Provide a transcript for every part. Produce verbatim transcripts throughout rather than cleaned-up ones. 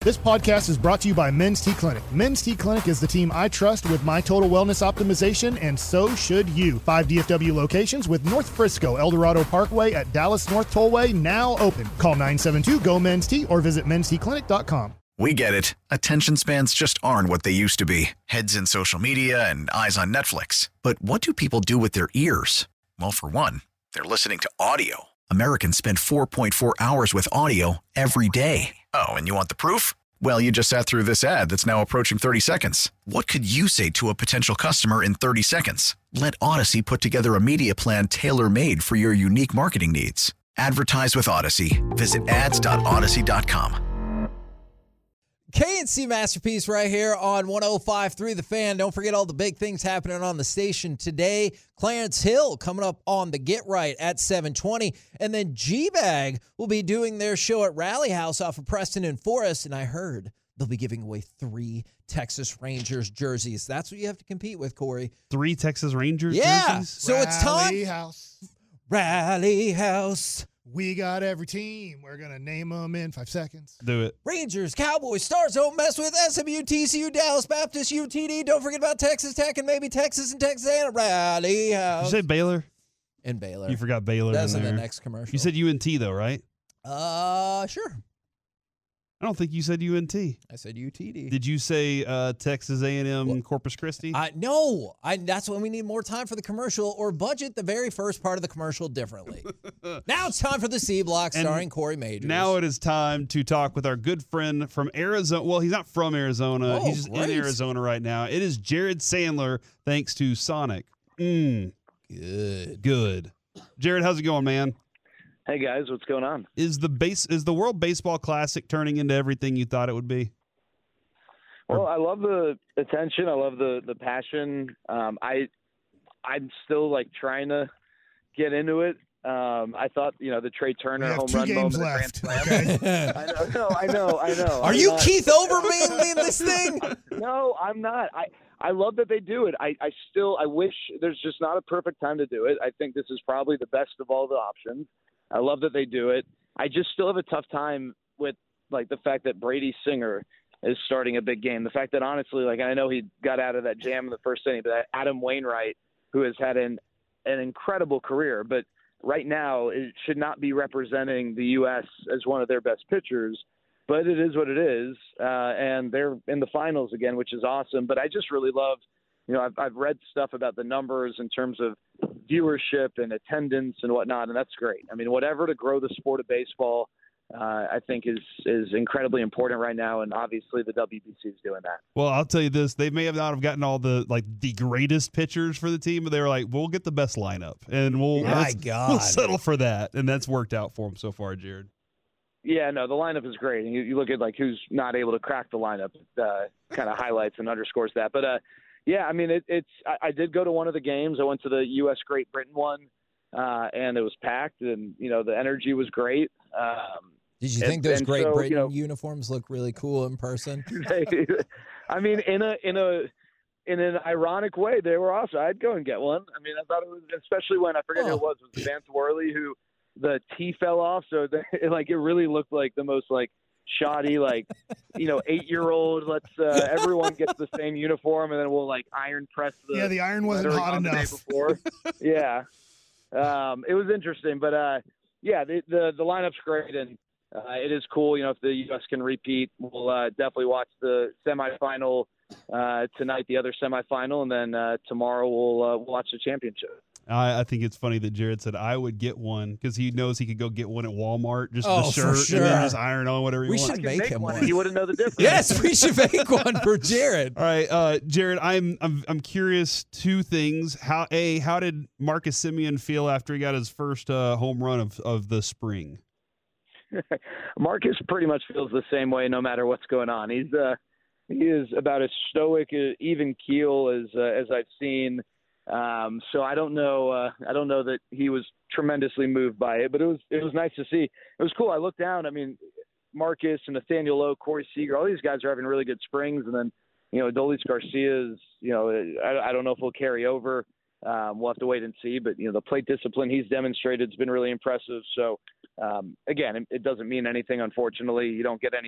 This podcast is brought to you by Men's T Clinic. Men's T Clinic is the team I trust with my total wellness optimization, and so should you. Five D F W locations with North Frisco, El Dorado Parkway at Dallas North Tollway now open. Call nine seven two, G O, MEN's T or visit mens t clinic dot com. We get it. Attention spans just aren't what they used to be. Heads in social media and eyes on Netflix. But what do people do with their ears? Well, for one, they're listening to audio. Americans spend four point four hours with audio every day. Oh, and you want the proof? Well, you just sat through this ad that's now approaching thirty seconds. What could you say to a potential customer in thirty seconds? Let Odyssey put together a media plan tailor-made for your unique marketing needs. Advertise with Odyssey. Visit ads dot odyssey dot com. K and C Masterpiece right here on one oh five point three The Fan. Don't forget all the big things happening on the station today. Clarence Hill coming up on the Get Right at seven twenty. And then G-Bag will be doing their show at Rally House off of Preston and Forest. And I heard they'll be giving away three Texas Rangers jerseys. That's what you have to compete with, Corey. Three Texas Rangers yeah. jerseys? So it's time. Rally House. Rally House. We got every team. We're going to name them in five seconds. Do it. Rangers, Cowboys, Stars, don't mess with S M U, T C U, Dallas Baptist, U T D. Don't forget about Texas Tech and maybe Texas and Texas A and M. Rally House. Did you say Baylor? And Baylor. You forgot Baylor That's in in there. the next commercial. You said U N T, though, right? Uh, sure. I don't think you said U N T. I said U T D. Did you say uh, Texas A and M Well, Corpus Christi? I no. I that's when we need more time for the commercial or budget the very first part of the commercial differently. Now it's time for the C Block And starring Corey Majors. Now it is time to talk with our good friend from Arizona. Well, he's not from Arizona. Oh, he's just great. in Arizona right now. It is Jared Sandler, thanks to Sonic. Mm, good. good. Jared, how's it going, man? Hey guys, what's going on? Is the base is the World Baseball Classic turning into everything you thought it would be? Well, I love the attention. I love the the passion. Um, I I'm still like trying to get into it. Um, I thought you know the Trey We Turner have home two run games moment. left. Grand Slam. Okay? I know, no, I know, I know. Are I'm you not- Keith Olbermann in this thing? No, I'm not. I I love that they do it. I I still I wish there's just not a perfect time to do it. I think this is probably the best of all the options. I love that they do it. I just still have a tough time with like the fact that Brady Singer is starting a big game. The fact that honestly, like I know he got out of that jam in the first inning, but Adam Wainwright, who has had an an incredible career, but right now it should not be representing the U S as one of their best pitchers. But it is what it is, uh, and they're in the finals again, which is awesome. But I just really love, you know, I've, I've read stuff about the numbers in terms of viewership and attendance and whatnot, and that's great. I mean, whatever to grow the sport of baseball, uh, I think is is incredibly important right now, and obviously the W B C is doing that. Well, I'll tell you this: they may have not have gotten all the like the greatest pitchers for the team, but they were like, "We'll get the best lineup, and we'll My let's- God. we'll settle for that," and that's worked out for them so far, Jared. Yeah, no, the lineup is great. And you, you look at like who's not able to crack the lineup, uh, kind of highlights and underscores that. But uh, yeah, I mean, it, it's. I, I did go to one of the games. I went to the U S Great Britain one, uh, and it was packed, and you know the energy was great. Um, Did you and- think those and Great so, Britain you know, uniforms look really cool in person? I mean, in a in a in an ironic way, they were awesome. I'd go and get one. I mean, I thought it was, especially when I forget who it was. It was Vance Worley who the tee fell off, so the, like it really looked like the most like shoddy, like you know, eight year old. Let's uh, everyone gets the same uniform, and then we'll like iron press the Yeah, the iron wasn't lettering hot on the day enough. before. Yeah, um, it was interesting, but uh, yeah, the, the the lineup's great, and uh, it is cool. You know, if the U S can repeat, we'll uh, definitely watch the semifinal uh, tonight, the other semifinal, and then uh, tomorrow we'll uh, watch the championship. I, I think it's funny that Jared said I would get one because he knows he could go get one at Walmart, just Oh, the for shirt, sure. and then just iron on whatever he We wants. should I can make him one. one. and You wouldn't know the difference. Yes, we should make one for Jared. All right, uh, Jared, I'm, I'm I'm curious. Two things. How a how did Marcus Simeon feel after he got his first uh, home run of, of the spring? Marcus pretty much feels the same way no matter what's going on. He's uh, he is about as stoic, uh, even keel as uh, as I've seen. Um, so I don't know. Uh, I don't know that he was tremendously moved by it, but it was it was nice to see. It was cool. I looked down. I mean, Marcus and Nathaniel Lowe, Corey Seager, all these guys are having really good springs, and then you know Adolis Garcia's. You know, I, I don't know if he'll carry over. Um, we'll have to wait and see. But you know, the plate discipline he's demonstrated has been really impressive. So um, again, it, it doesn't mean anything. Unfortunately, you don't get any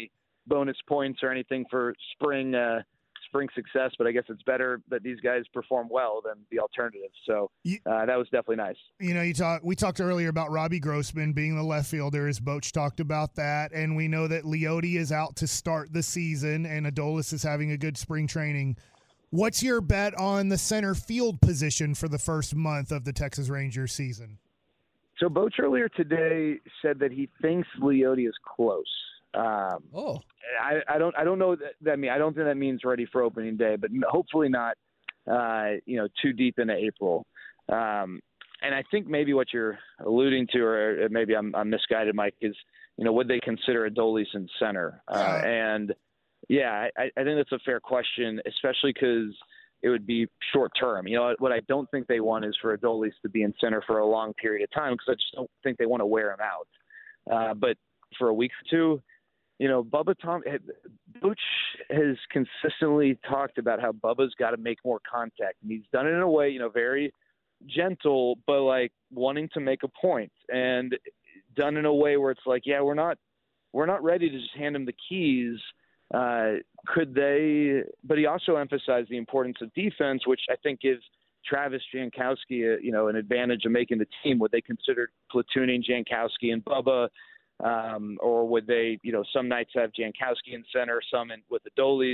bonus points or anything for spring uh, spring success, but I guess it's better that these guys perform well than the alternative. So uh, that was definitely nice. You know, you talk. We talked earlier about Robbie Grossman being the left fielder, as Boch talked about that, and we know that Leote is out to start the season, and Adolis is having a good spring training. What's your bet on the center field position for the first month of the Texas Rangers season? So Boch earlier today said that he thinks Leote is close. Um, oh, I, I don't, I don't know that, that mean, I don't think that means ready for opening day, but hopefully not, uh, you know, too deep into April. Um, and I think maybe what you're alluding to, or maybe I'm, I'm misguided, Mike, is, you know, would they consider Adolis in center? Uh, Yeah. and yeah, I, I think that's a fair question, especially because it would be short term. You know, what I don't think they want is for Adolis to be in center for a long period of time, because I just don't think they want to wear him out. Uh, but for a week or two, you know, Bubba Tom, Boch has consistently talked about how Bubba's got to make more contact. And he's done it in a way, you know, very gentle, but like wanting to make a point, and done in a way where it's like, yeah, we're not, we're not ready to just hand him the keys. Uh, could they, but he also emphasized the importance of defense, which I think gives Travis Jankowski, a, you know, an advantage of making the team. Would they consider platooning Jankowski and Bubba? Um, or would they, you know, some nights have Jankowski in center, some in, with Adolis?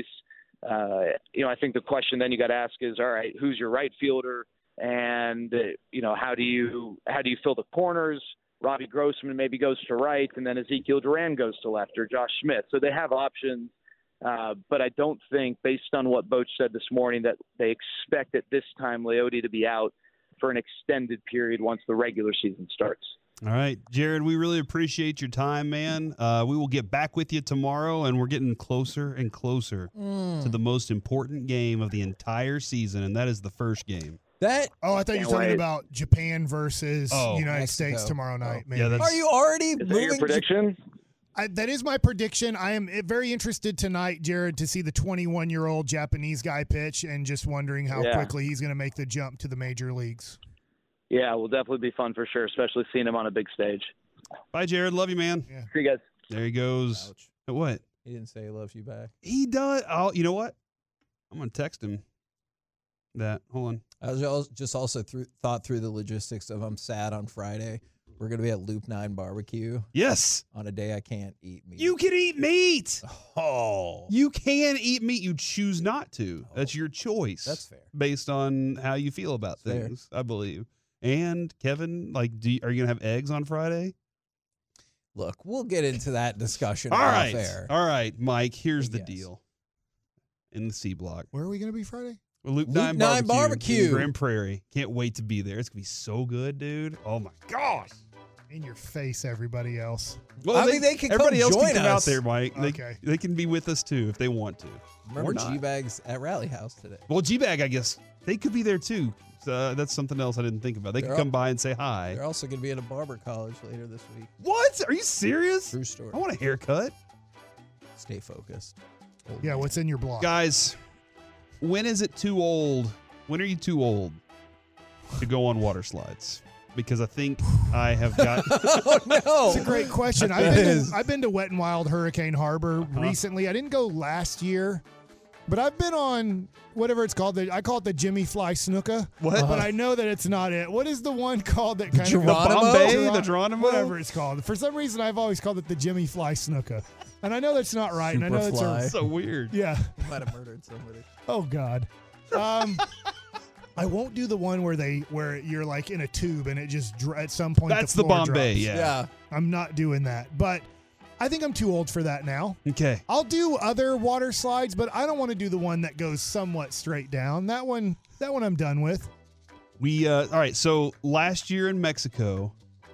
Uh, you know, I think the question then you got to ask is, all right, who's your right fielder? And, uh, you know, how do you, how do you fill the corners? Robbie Grossman maybe goes to right, and then Ezekiel Duran goes to left, or Josh Smith. So they have options. Uh, but I don't think, based on what Boch said this morning, that they expect at this time Leote to be out for an extended period once the regular season starts. All right, Jared, we really appreciate your time, man. Uh, we will get back with you tomorrow, and we're getting closer and closer mm. to the most important game of the entire season, and that is the first game. That Oh, I thought you were Can't talking wait. about Japan versus Oh, United Mexico. States tomorrow night. Oh, Maybe. yeah, that's- are you already Is that moving? your prediction? I, that is my prediction. I am very interested tonight, Jared, to see the twenty-one-year-old Japanese guy pitch, and just wondering how Yeah. quickly he's going to make the jump to the major leagues. Yeah, it will definitely be fun for sure, especially seeing him on a big stage. Bye, Jared. Love you, man. See you guys. There he goes. Ouch. What? He didn't say he loves you back. He does. Oh, you know what? I'm going to text him that. Hold on. I was al- just also through, thought through the logistics of I'm sad on Friday. We're going to be at Loop nine Barbecue Yes. on a day I can't eat meat. You can eat meat. Oh. You can eat meat. You choose not to. That's your choice. That's fair. Based on how you feel about That's fair. things, I believe. And Kevin, like, do you, are you gonna have eggs on Friday? Look, we'll get into that discussion All off right, air. all right, Mike. Here's the Yes. deal. In the C block, Where are we going to be Friday? Loop, Loop nine, nine barbecue, Barbecue. in Grand Prairie. Can't wait to be there. It's gonna be so good, dude. Oh my gosh. In your face, everybody else. Well, I mean, they can come everybody else join can come us. out there, Mike. They, Okay. they can be with us too if they want to. Remember Or not. G-Bags at Rally House today. Well, G-Bag, I guess they could be there too. So uh, that's something else I didn't think about. They They're could come all- by and say hi. They're also going to be at a barber college later this week. What? Are you serious? True story. I want a haircut. Stay focused. Old Yeah, man. what's in your block? Guys, when is it too old? When are you too old to go on water slides? Because I think I have got. Oh, no. That's a great question. I've That been, is. to, I've been to Wet n Wild Hurricane Harbor recently. I didn't go last year, but I've been on whatever it's called. The, I call it the Jimmy Fly Snooka. What? But I know that it's not it. What is the one called that kind of Geronimo? Bombay, Geron- the Geronimo? Whatever it's called. For some reason, I've always called it the Jimmy Fly Snooka, and I know that's not right. and I know it's Superfly. a, So weird. yeah. You might have murdered somebody. Oh God. Um, I won't do the one where they where you're like in a tube and it just dr- at some point That's the, the floor Bombay, drops. yeah. Yeah. I'm not doing that, but I think I'm too old for that now. Okay. I'll do other water slides, but I don't want to do the one that goes somewhat straight down. That one, that one I'm done with. We uh all right, so last year in Mexico,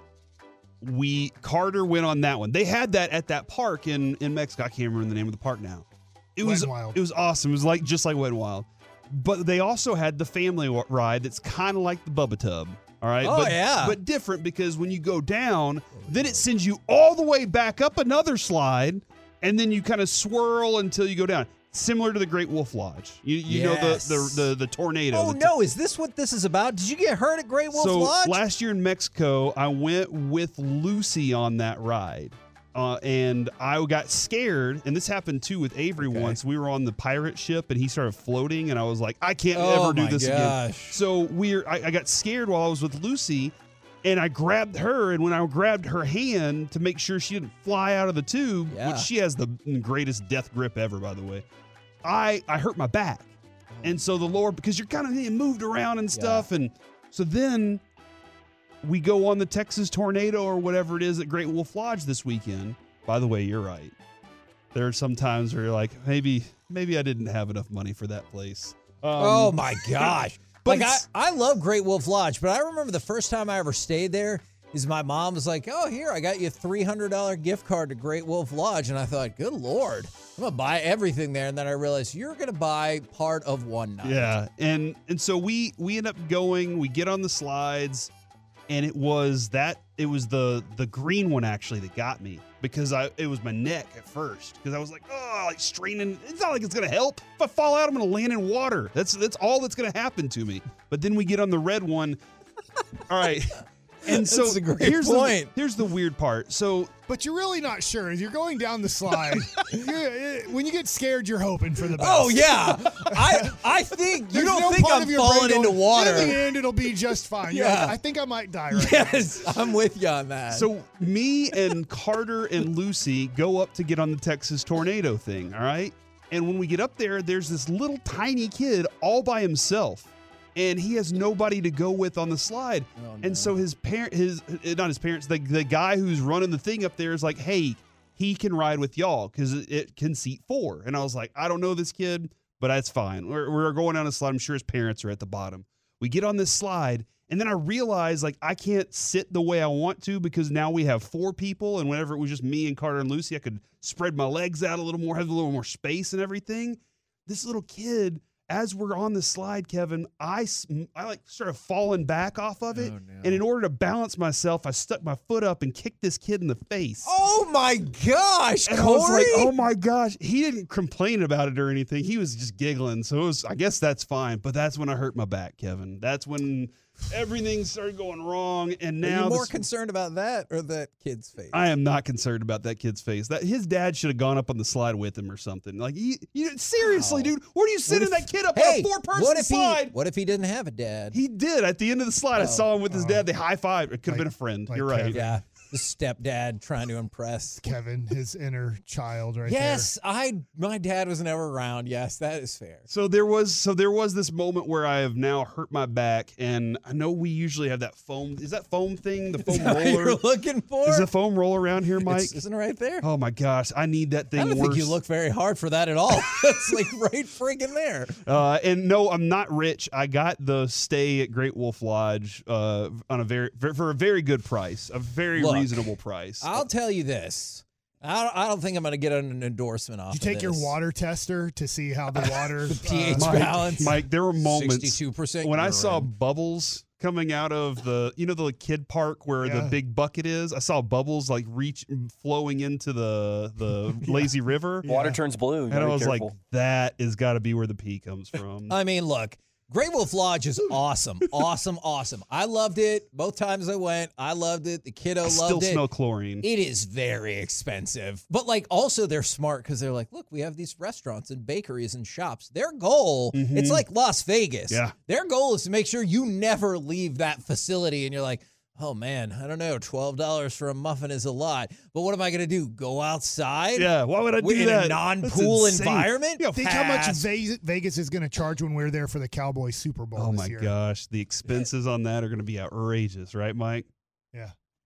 we Carter went on that one. They had that at that park in in Mexico. I can't remember the name of the park now. It Wet was n Wild. it was awesome. It was like just like Wet n Wild. But they also had the family wa- ride that's kind of like the Bubba Tub. All right. Oh, but, yeah. But different because when you go down, then it sends you all the way back up another slide, and then you kind of swirl until you go down. Similar to the Great Wolf Lodge. You you Yes. know the the the, the tornado. Oh, the no. Is this what this is about? Did you get hurt at Great Wolf so Lodge? last year in Mexico, I went with Lucy on that ride. Uh, and I got scared, and this happened too with Avery Okay. once. We were on the pirate ship, and he started floating, and I was like, I can't Oh ever do my this again. gosh. So we're, I, I got scared while I was with Lucy, and I grabbed her, and when I grabbed her hand to make sure she didn't fly out of the tube, Yeah. which she has the greatest death grip ever, by the way, I, I hurt my back. And so the Lord, because you're kind of being moved around and stuff, and so then we go on the Texas Tornado or whatever it is at Great Wolf Lodge this weekend. By the way, you're right. There are some times where you're like, maybe, maybe I didn't have enough money for that place. Um, Oh my gosh. but like I, it's- I love Great Wolf Lodge, but I remember the first time I ever stayed there is my mom was like, oh, here, I got you a three hundred dollars gift card to Great Wolf Lodge. And I thought, good Lord, I'm going to buy everything there. And then I realized you're going to buy part of one night. Yeah, and and so we we end up going. We get on the slides, and it was that it was the the green one actually that got me because I it was my neck at first because I was like, oh, like straining. It's not like it's gonna help. If I fall out, I'm gonna land in water. That's that's all that's gonna happen to me. But then we get on the red one. All right. And so That's a great here's point. the here's the weird part. So But you're really not sure. As you're going down the slide, you're, uh, when you get scared, you're hoping for the best. Oh, yeah. I I think, you There's don't no think part I'm of your brain falling going, into water. In the end, it'll be just fine. You're Yeah. like, I think I might die right now. Yes, I'm with you on that. So me and Carter and Lucy go up to get on the Texas Tornado thing, all right? And when we get up there, there's this little tiny kid all by himself. And he has nobody to go with on the slide. Oh, no. And so his parent his uh, not his parents, the, the guy who's running the thing up there is like, "Hey, he can ride with y'all cuz it, it can seat four." And I was like, "I don't know this kid, but that's fine. We're, we're going down a slide. I'm sure his parents are at the bottom." We get on this slide, and then I realize like I can't sit the way I want to because now we have four people, and whenever it was just me and Carter and Lucy, I could spread my legs out a little more, have a little more space and everything. This little kid, as we're on the slide, Kevin, I, I like started falling back off of it. Oh, no. And in order to balance myself, I stuck my foot up and kicked this kid in the face. Oh my gosh, And Corey. I was like, oh my gosh. He didn't complain about it or anything. He was just giggling. So it was, I guess that's fine. But that's when I hurt my back, Kevin. That's when everything started going wrong. And Are now you more this- concerned about that or that kid's face? I am not concerned about that kid's face. That his dad should have gone up on the slide with him or something. Like, you, you seriously, Wow. dude, where do you sending What if- that kid up hey, on a four-person what if slide? He, what if he didn't have a dad? He did at the end of the slide. I Oh. saw him with his Oh. dad. They high five. It could have Like- been a friend. like You're right. Kevin. Yeah, the stepdad trying to impress. Kevin, his inner child right Yes, I. My dad was never around. Yes, that is fair. So there was so there was this moment where I have now hurt my back, and I know we usually have that foam. Is that foam thing? The Is foam that what roller. you're looking for? Is the foam roll around here, Mike? It's- isn't it right there? Oh my gosh, I need that thing. I don't worse. think you look very hard for that at all. It's like right freaking there. Uh, and no, I'm not rich. I got the stay at Great Wolf Lodge uh, on a very for, for a very good price, a very Look, reasonable price. I'll tell you this. I don't, I don't think I'm going to get an endorsement off. Did you of take your this. water tester to see how the water The pH uh, Mike, balance. Mike, there were moments sixty-two percent when I urine. saw bubbles coming out of the, you know, the kid park where the Yeah. big bucket is. I saw bubbles like reach flowing into the the lazy river, Water Yeah. turns blue. You and gotta I be was like, careful. that is got to be where the pee comes from. I mean, look, Great Wolf Lodge is awesome, awesome, awesome. I loved it both times I went. I loved it. The kiddo I loved still it. smell chlorine. It is very expensive, but like also they're smart because they're like, look, we have these restaurants and bakeries and shops. Their goal, it's like Las Vegas. Yeah. Their goal is to make sure you never leave that facility, and you're like, oh man, I don't know, twelve dollars for a muffin is a lot, but what am I gonna do? Go outside? Yeah, why would I do in that? a non-pool That's insane. environment? Yeah, Think how much Pass. Ve- Vegas is going to charge when we're there for the Cowboys Super Bowl Oh this my year. gosh, the expenses on that are going to be outrageous, right, Mike? Yeah.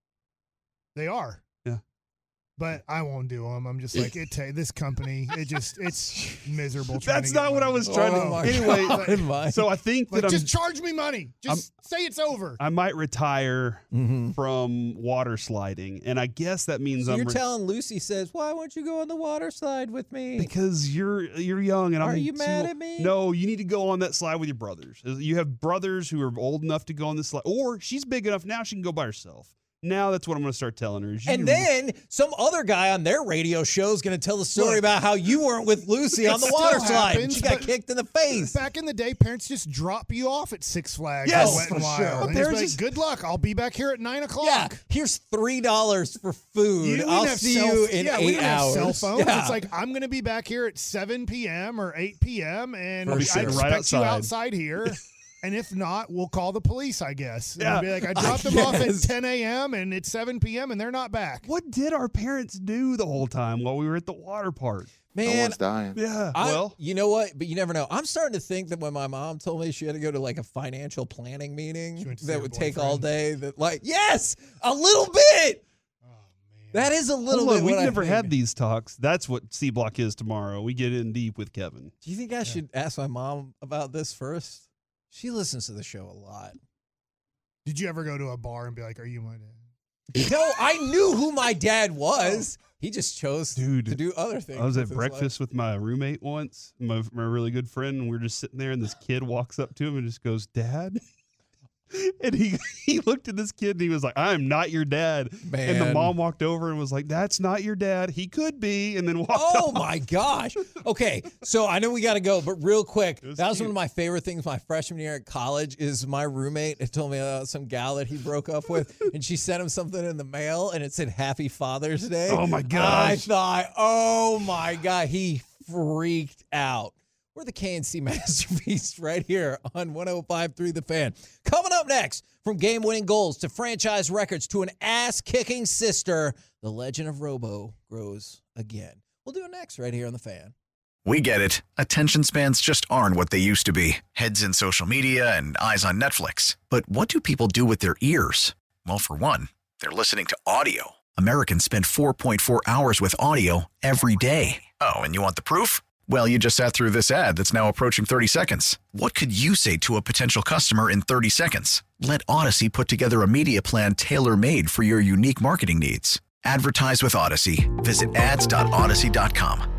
They are. Yeah. But I won't do them. I'm just like, it. Ta- this company, it just, it's miserable. trying That's to get not what I money. was trying Oh to. my Anyway, God, Mike. so I think Like, that I'm, just charge me money. Just say it's over. I might retire Mhm. from water sliding, and I guess that means So I'm you're re- telling Lucy says, why won't you go on the water slide with me? because you're you're young and I'm Are you too- mad at me? No, you need to go on that slide with your brothers. You have brothers who are old enough to go on this slide, or she's big enough now she can go by herself. Now that's what I'm going to start telling her. Is And you- then some other guy on their radio show is going to tell the story Look, about how you weren't with Lucy on the water slide. Happens, She got kicked in the face. Back in the day, parents just drop you off at Six Flags. Yes, Wet for and Wild. sure. And Parents just like, just- good luck. I'll be back here at nine o'clock. Yeah, here's three dollars for food. You didn't I'll have see cell- you in yeah, we eight didn't hours. have cell phones. Yeah. It's like, I'm going to be back here at seven p.m. or eight p.m. and For I sure. expect Right you outside. outside here. And if not, we'll call the police, I guess. Yeah. It'll be like, I I dropped them off at guess. ten a.m. and it's seven p.m. and they're not back. What did our parents do the whole time while we were at the water park? No Man, one's dying. Yeah. I, well, you know what? But you never know. I'm starting to think that when my mom told me she had to go to like a financial planning meeting She went to see that her would take all boyfriend. day, that like, yes, a little bit. Oh, man. That is a little hold on, bit. we've what I never think. had these talks. That's what C Block is tomorrow. We get in deep with Kevin. Do you think I should ask my mom about this first? She listens to the show a lot. Did you ever go to a bar and be like, are you my dad? No, I knew who my dad was. He just chose Dude, to do other things. I was with at his breakfast with my roommate once, my, my really good friend, and we are just sitting there, and this kid walks up to him and just goes, "Dad?" And he he looked at this kid and he was like, "I am not your dad." Man. And the mom walked over and was like, "That's not your dad. He could be." And then walked Oh off. my gosh. Okay, so I know we got to go, but real quick, was that was cute. one of my favorite things my freshman year at college is my roommate had told me about some gal that he broke up with, and she sent him something in the mail, and it said Happy Father's Day. Oh, my I gosh. thought, oh my God, he freaked out. We're the K N C Masterpiece right here on one oh five point three The Fan. Coming up next, from game-winning goals to franchise records to an ass-kicking sister, the legend of Robo grows again. We'll do it next right here on The Fan. We get it. Attention spans just aren't what they used to be. Heads in social media and eyes on Netflix. But what do people do with their ears? Well, for one, they're listening to audio. Americans spend four point four hours with audio every day. Oh, and you want the proof? Well, you just sat through this ad that's now approaching thirty seconds. What could you say to a potential customer in thirty seconds? Let Odyssey put together a media plan tailor-made for your unique marketing needs. Advertise with Odyssey. Visit ads dot odyssey dot com.